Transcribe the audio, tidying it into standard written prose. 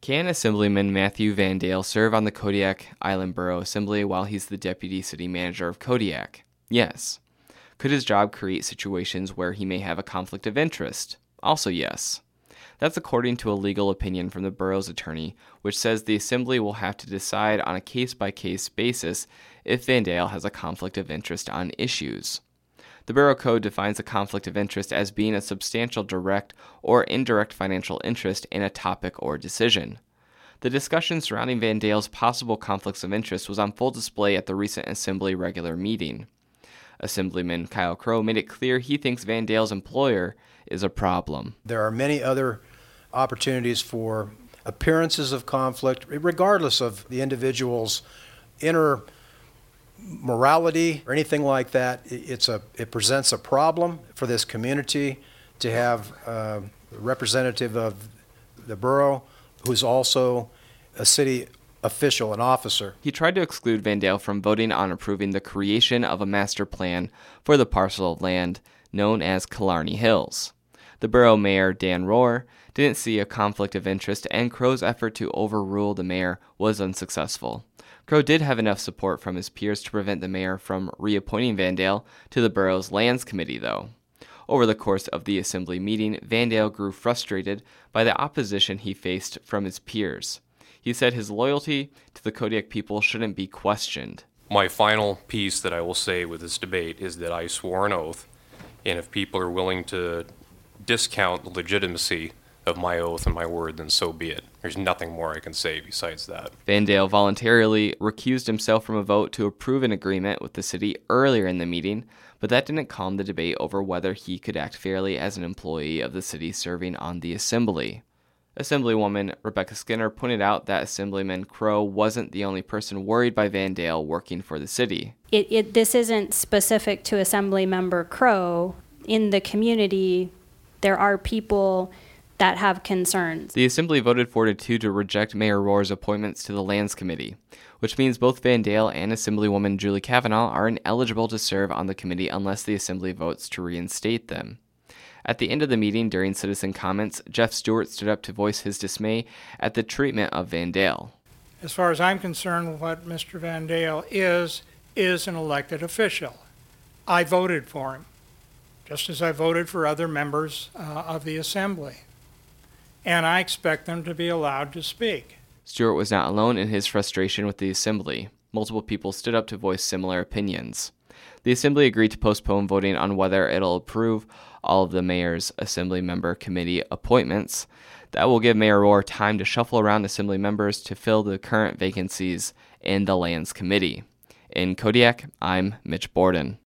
Can Assemblyman Matthew Vandale serve on the Kodiak Island Borough Assembly while he's the deputy city manager of Kodiak? Yes. Could his job create situations where he may have a conflict of interest? Also yes. That's according to a legal opinion from the borough's attorney, which says the assembly will have to decide on a case-by-case basis if Vandale has a conflict of interest on issues. The Borough Code defines a conflict of interest as being a substantial direct or indirect financial interest in a topic or decision. The discussion surrounding Vandale's possible conflicts of interest was on full display at the recent Assembly regular meeting. Assemblyman Kyle Crow made it clear he thinks Vandale's employer is a problem. There are many other opportunities for appearances of conflict, regardless of the individual's inner morality or anything like that. It presents a problem for this community to have a representative of the borough who's also a city official, an officer. He tried to exclude Vandale from voting on approving the creation of a master plan for the parcel of land known as Killarney Hills. The borough mayor, Dan Rohr, didn't see a conflict of interest, and Crow's effort to overrule the mayor was unsuccessful. Crow did have enough support from his peers to prevent the mayor from reappointing Vandale to the borough's Lands Committee, though. Over the course of the assembly meeting, Vandale grew frustrated by the opposition he faced from his peers. He said his loyalty to the Kodiak people shouldn't be questioned. My final piece that I will say with this debate is that I swore an oath, and if people are willing to discount the legitimacy of my oath and my word, then so be it. There's nothing more I can say besides that. Vandale voluntarily recused himself from a vote to approve an agreement with the city earlier in the meeting, but that didn't calm the debate over whether he could act fairly as an employee of the city serving on the assembly. Assemblywoman Rebecca Skinner pointed out that Assemblyman Crow wasn't the only person worried by Vandale working for the city. This isn't specific to Assemblymember Crow. In the community, there are people that have concerns. The Assembly voted 4-2 to reject Mayor Rohr's appointments to the Lands Committee, which means both Vandale and Assemblywoman Julie Kavanaugh are ineligible to serve on the committee unless the Assembly votes to reinstate them. At the end of the meeting, during citizen comments, Jeff Stewart stood up to voice his dismay at the treatment of Vandale. As far as I'm concerned, what Mr. Vandale is an elected official. I voted for him, just as I voted for other members of the Assembly. And I expect them to be allowed to speak. Stewart was not alone in his frustration with the Assembly. Multiple people stood up to voice similar opinions. The Assembly agreed to postpone voting on whether it'll approve all of the mayor's Assembly member committee appointments. That will give Mayor Rohr time to shuffle around Assembly members to fill the current vacancies in the Lands Committee. In Kodiak, I'm Mitch Borden.